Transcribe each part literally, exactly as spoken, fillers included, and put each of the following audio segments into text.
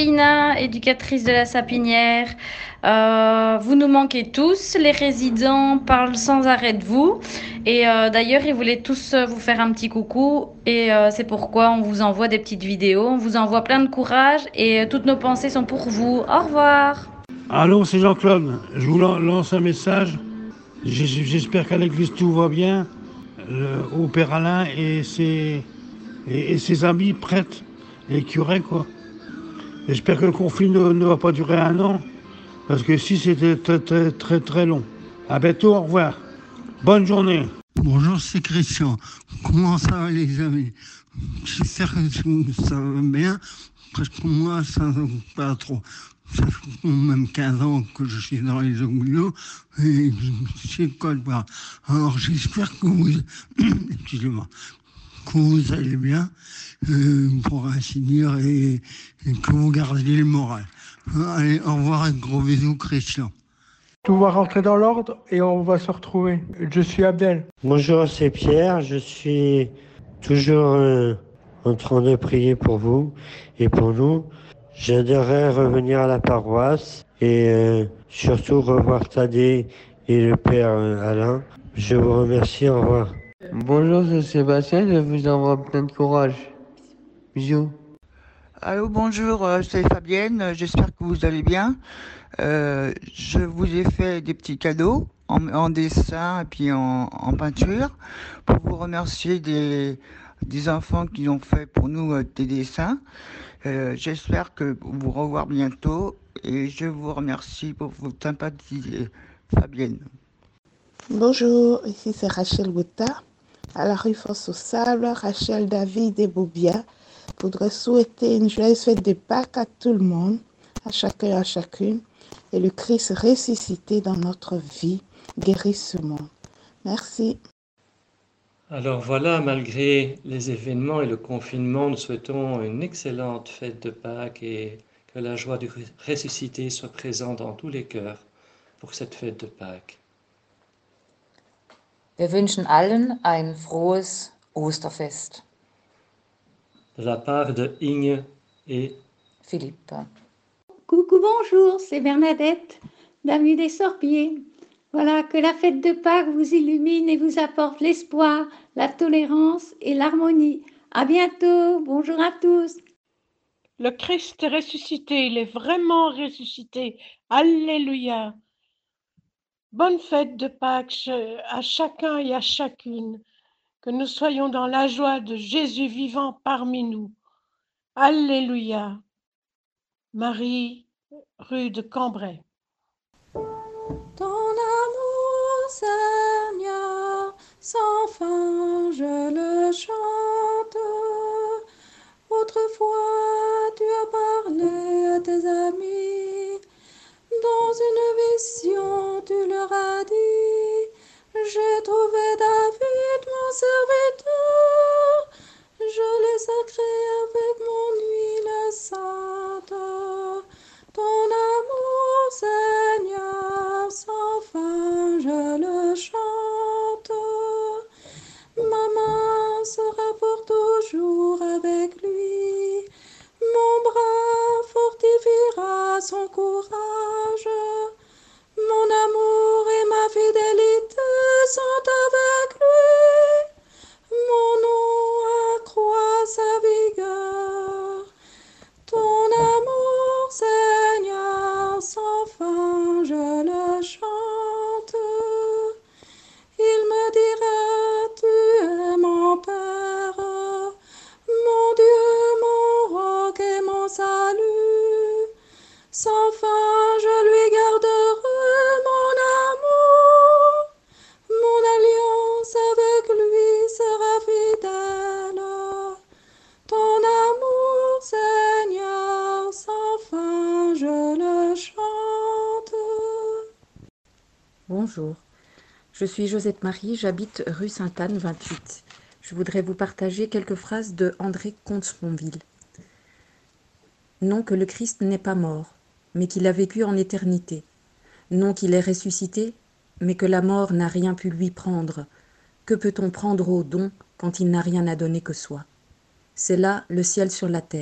Seina, éducatrice de la Sapinière. Euh, vous nous manquez tous, les résidents parlent sans arrêt de vous. Et euh, d'ailleurs, ils voulaient tous euh, vous faire un petit coucou. Et euh, c'est pourquoi on vous envoie des petites vidéos, on vous envoie plein de courage. Et euh, toutes nos pensées sont pour vous. Au revoir. Allô, c'est Jean-Claude. Je vous lan- lance un message. J- J'espère qu'à l'église tout va bien. Le- au Père Alain et ses, et, et ses amis prêtres, les curés, quoi. J'espère que le conflit ne, ne va pas durer un an, parce que si c'était très très très très long. À bientôt, au revoir. Bonne journée. Bonjour, c'est Christian. Comment ça va les amis? J'espère que ça va bien, parce que moi ça ne va pas trop. Ça fait même quinze ans que je suis dans les hôpitaux et je ne code pas. Alors j'espère que vous, excusez-moi, que vous allez bien, euh, pour ainsi dire, et, et que vous gardez le moral. Allez, au revoir et gros bisous, Christian. Tout va rentrer dans l'ordre et on va se retrouver. Je suis Abdel. Bonjour, c'est Pierre. Je suis toujours euh, en train de prier pour vous et pour nous. J'adorerais revenir à la paroisse et euh, surtout revoir Thaddée et le Père euh, Alain. Je vous remercie. Au revoir. Bonjour, c'est Sébastien. Je vous envoie plein de courage. Bisous. Allô, bonjour, euh, c'est Fabienne. euh, J'espère que vous allez bien. Euh, je vous ai fait des petits cadeaux en, en dessin et puis en, en peinture pour vous remercier des, des enfants qui ont fait pour nous euh, des dessins. Euh, J'espère que vous revoir bientôt et je vous remercie pour votre sympathie, Fabienne. Bonjour, ici c'est Rachel Bouta, à la rue Fosse au Sable, Rachel David et Boubia. Je voudrais souhaiter une joyeuse fête de Pâques à tout le monde, à chacun et à chacune, et le Christ ressuscité dans notre vie guérisse ce monde. Merci. Alors voilà, malgré les événements et le confinement, nous souhaitons une excellente fête de Pâques et que la joie du ressuscité soit présente dans tous les cœurs pour cette fête de Pâques. Wir wünschen allen ein frohes Osterfest. De la part de Inge et Philippe. Coucou, bonjour, c'est Bernadette, d'avenue des Sorbiers. Voilà, que la fête de Pâques vous illumine et vous apporte l'espoir, la tolérance et l'harmonie. À bientôt, bonjour à tous. Le Christ est ressuscité, il est vraiment ressuscité. Alléluia. Bonne fête de Pâques à chacun et à chacune. Que nous soyons dans la joie de Jésus vivant parmi nous. Alléluia. Marie, rue de Cambrai. Ton amour, Seigneur, sans fin je le chante. Autrefois tu as parlé à tes amis, dans une vision tu leur as dit, j'ai trouvé David mon serviteur, je l'ai sacré avec mon huile sainte. Ton amour, Seigneur, sans fin je le chante. Ma main sera pour toujours avec lui. Mon bras fortifiera son courage. Mon amour et ma fidélité sont avec lui. Mon nom accroît sa vigueur. Ton amour, Seigneur, sans fin je le chante. Il me dira, tu es mon Père, mon Dieu, mon roc et mon salut. Sans fin je lui garderai mon amour. Mon alliance avec lui sera fidèle. Ton amour, Seigneur, sans fin je le chante. Bonjour, je suis Josette Marie, j'habite rue Sainte-Anne vingt-huit. Je voudrais vous partager quelques phrases de André Comte-Sponville. Non que le Christ n'est pas mort, mais qu'il a vécu en éternité. Non qu'il est ressuscité, mais que la mort n'a rien pu lui prendre. Que peut-on prendre au don quand il n'a rien à donner que soi? C'est là le ciel sur la terre,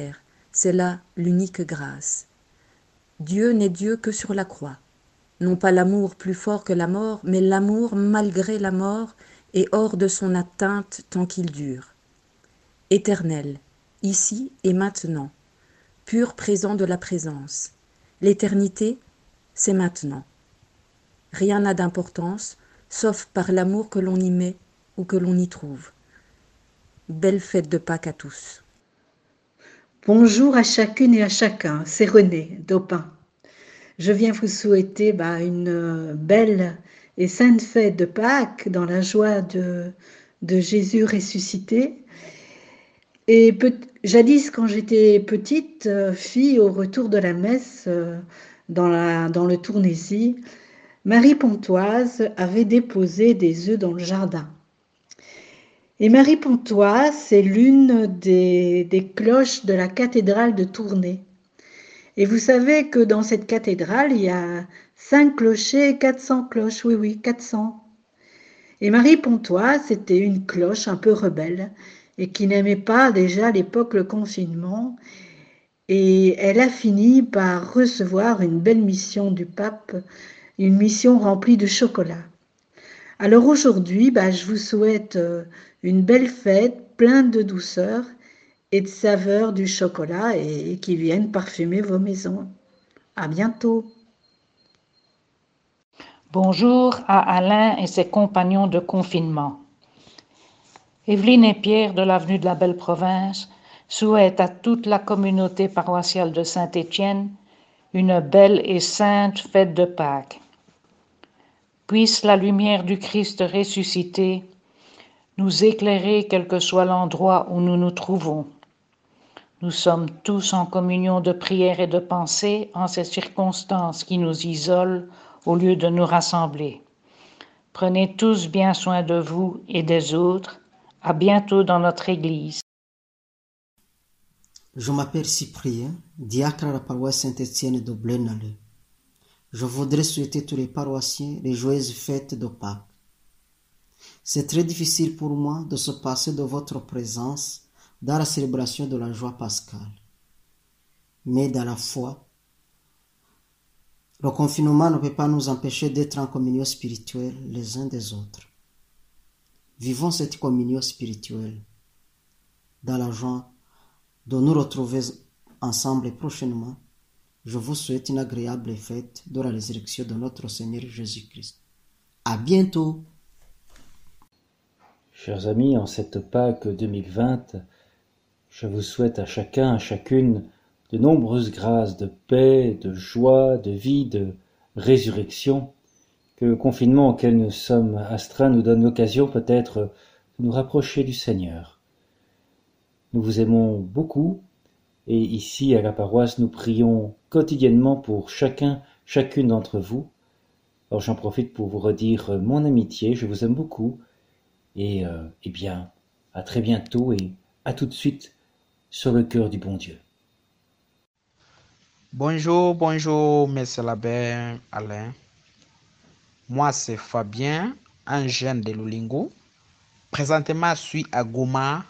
C'est là l'unique grâce. Dieu n'est Dieu que sur la croix. Non pas l'amour plus fort que la mort, mais l'amour malgré la mort et hors de son atteinte tant qu'il dure. Éternel, ici et maintenant, pur présent de la présence. L'éternité, c'est maintenant. Rien n'a d'importance, sauf par l'amour que l'on y met ou que l'on y trouve. Belle fête de Pâques à tous. Bonjour à chacune et à chacun, c'est René d'Aupin. Je viens vous souhaiter bah, une belle et sainte fête de Pâques dans la joie de, de Jésus ressuscité. Et peut, jadis, quand j'étais petite euh, fille, au retour de la messe euh, dans, la, dans le Tournaisis, Marie Pontoise avait déposé des œufs dans le jardin. Et Marie Pontoise, c'est l'une des, des cloches de la cathédrale de Tournai. Et vous savez que dans cette cathédrale, il y a cinq clochers et quatre cents cloches. Oui, oui, quatre cents. Et Marie Pontoise, c'était une cloche un peu rebelle et qui n'aimait pas déjà à l'époque le confinement. Et elle a fini par recevoir une belle mission du pape, une mission remplie de chocolat. Alors aujourd'hui, bah, je vous souhaite une belle fête, pleine de douceur et de saveur du chocolat et, et qui viennent parfumer vos maisons. À bientôt. Bonjour à Alain et ses compagnons de confinement. Évelyne et Pierre de l'avenue de la Belle Province souhaitent à toute la communauté paroissiale de Saint-Étienne une belle et sainte fête de Pâques. Puisse la lumière du Christ ressuscité nous éclairer quel que soit l'endroit où nous nous trouvons. Nous sommes tous en communion de prière et de pensée en ces circonstances qui nous isolent au lieu de nous rassembler. Prenez tous bien soin de vous et des autres. À bientôt dans notre église. Je m'appelle Cyprien, diacre à la paroisse Saint-Étienne de Blenaleu. Je voudrais souhaiter tous les paroissiens les joyeuses fêtes de Pâques. C'est très difficile pour moi de se passer de votre présence dans la célébration de la joie pascale. Mais dans la foi, le confinement ne peut pas nous empêcher d'être en communion spirituelle les uns des autres. Vivons cette communion spirituelle dans la joie de nous retrouver ensemble prochainement. Je vous souhaite une agréable fête de la résurrection de notre Seigneur Jésus-Christ. À bientôt. Chers amis, en cette Pâques deux mille vingt, je vous souhaite à chacun, à chacune, de nombreuses grâces de paix, de joie, de vie, de résurrection, que le confinement auquel nous sommes astreints nous donne l'occasion peut-être de nous rapprocher du Seigneur. Nous vous aimons beaucoup et ici à la paroisse nous prions quotidiennement pour chacun, chacune d'entre vous. Alors j'en profite pour vous redire mon amitié, je vous aime beaucoup et euh, eh bien à très bientôt et à tout de suite sur le cœur du bon Dieu. Bonjour, bonjour, monsieur l'abbé Alain. Moi, c'est Fabien, un jeune de Lulingo. Présentement, je suis à Goma.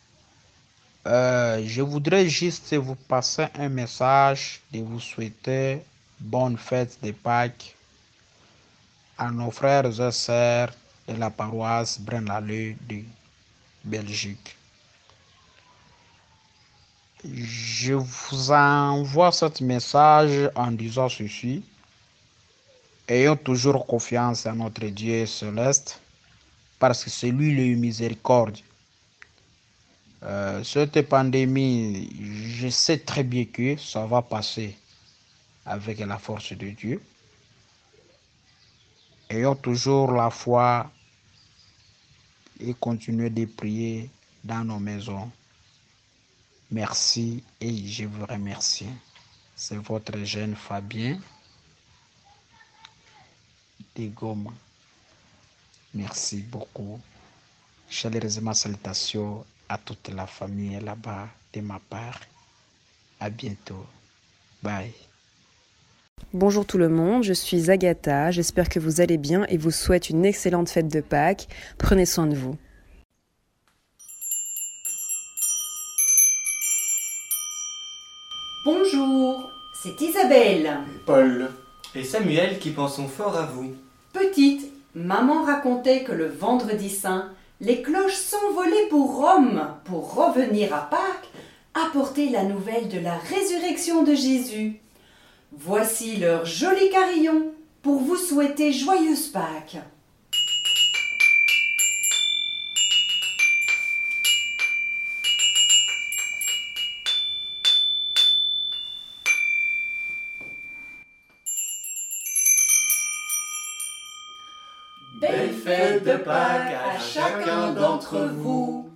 Euh, je voudrais juste vous passer un message de vous souhaiter bonne fête de Pâques à nos frères et sœurs de la paroisse Brenlaleu de Belgique. Je vous envoie ce message en disant ceci. Ayons toujours confiance en notre Dieu céleste, parce que c'est lui le miséricorde. Euh, cette pandémie, je sais très bien que ça va passer avec la force de Dieu. Ayons toujours la foi et continuez de prier dans nos maisons. Merci et je vous remercie. C'est votre jeune Fabien de Goma. Merci beaucoup. Chaleureusement salutations à toute la famille là-bas de ma part. À bientôt. Bye. Bonjour tout le monde, je suis Agatha, j'espère que vous allez bien et vous souhaite une excellente fête de Pâques. Prenez soin de vous. Bonjour, c'est Isabelle. Paul et Samuel qui pensons fort à vous. Petite, maman racontait que le vendredi saint, les cloches s'envolaient pour Rome pour revenir à Pâques, apporter la nouvelle de la résurrection de Jésus. Voici leur joli carillon pour vous souhaiter joyeuse Pâques. Belle fête de Pâques à chacun d'entre vous.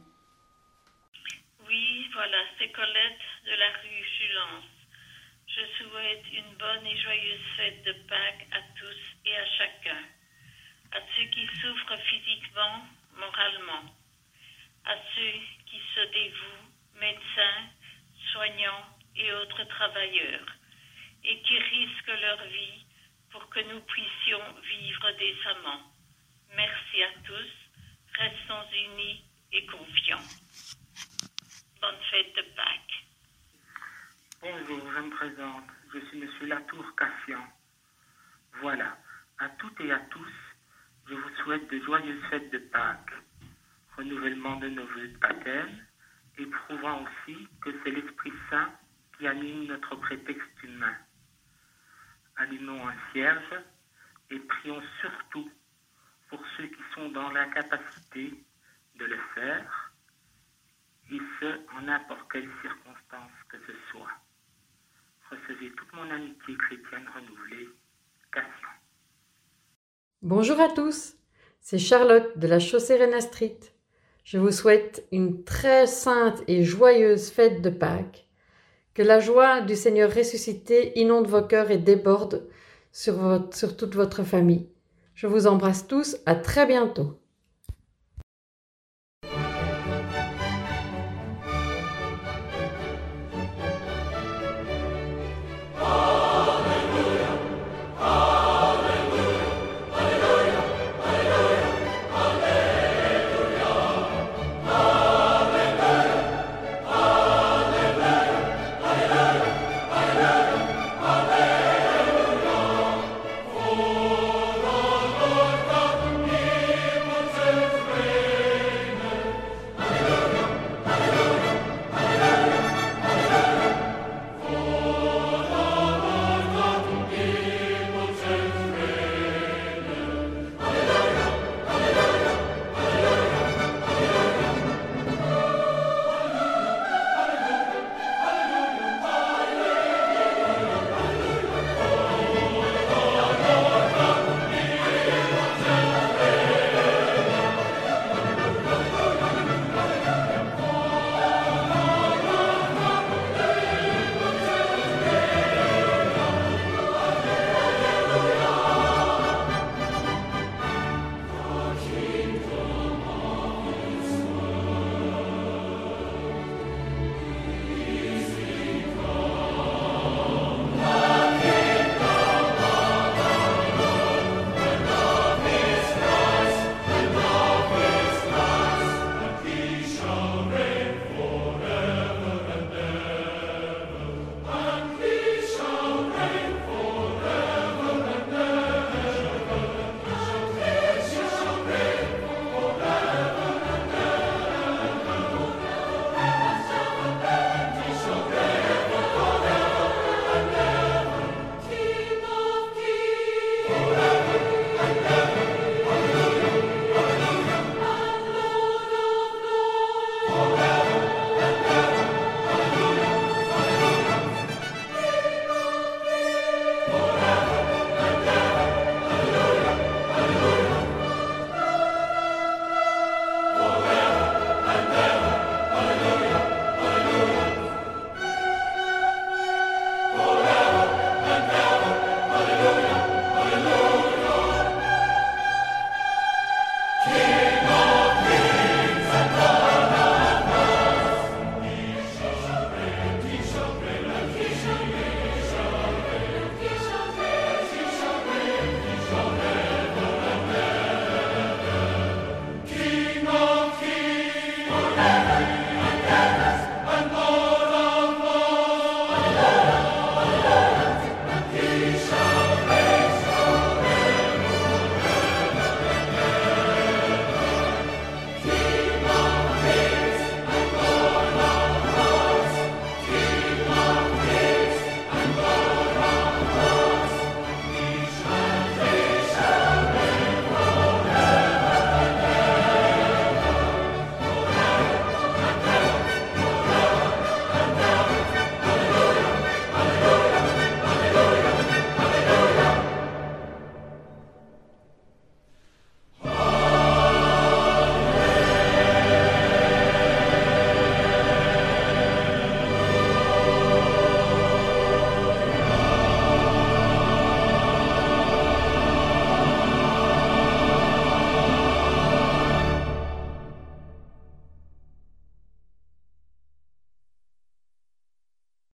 Oui, voilà, c'est Colette de la rue Julance. Je souhaite une bonne et joyeuse fête de Pâques à tous et à chacun. À ceux qui souffrent physiquement, moralement. À ceux qui se dévouent, médecins, soignants et autres travailleurs, et qui risquent leur vie pour que nous puissions vivre décemment. Merci à tous, restons unis et confiants. Bonne fête de Pâques. Bonjour, je me présente, je suis Monsieur Latour Cassian. Voilà, à toutes et à tous, je vous souhaite de joyeuses fêtes de Pâques, renouvellement de nos vœux de baptême, et prouvant aussi que c'est l'Esprit Saint qui anime notre prétexte humain. Allumons un cierge et prions surtout pour ceux qui sont dans l'incapacité de le faire, et ce, en n'importe quelle circonstance que ce soit. Recevez toute mon amitié chrétienne renouvelée. Cassian. Bonjour à tous, c'est Charlotte de la chaussée Rena Street. Je vous souhaite une très sainte et joyeuse fête de Pâques. Que la joie du Seigneur ressuscité inonde vos cœurs et déborde sur, votre, sur toute votre famille. Je vous embrasse tous, à très bientôt.